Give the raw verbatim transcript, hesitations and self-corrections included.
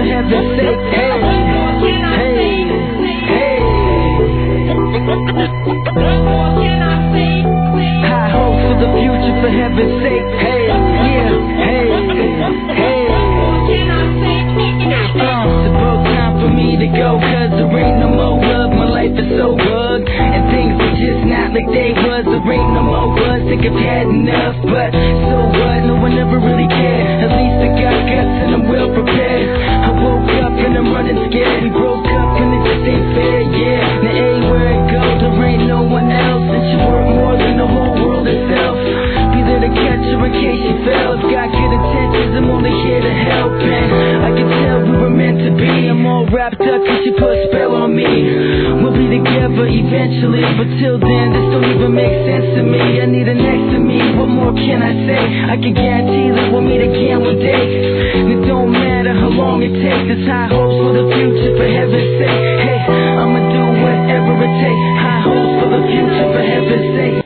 for heaven's sake. Hey, hey, hey. High hopes for the future for heaven's sake. Hey, yeah, hey, hey. Uh, it's about time for me to go, cause there ain't no more love. My life is so bugged, and things are just not like they was. There ain't no more buzz, think I've had enough. But so what, no one ever really cared. At least I got guts and I'm well prepared. I woke up and I'm running scared. We broke up and it just ain't fair, yeah. Now everywhere I go, there ain't no one else, and she worth more than the whole world itself. Be there to catch her in case she fell. I've got good intentions, I'm only here to help. And I can tell we were meant to be. I'm all wrapped up cause she put a spell on me. We'll be together eventually, but till then this don't even make sense to me. I need her next to me, what more can I say? I can guarantee that we'll meet again one day. And it don't matter how long it takes. There's high hopes for the future, for heaven's sake.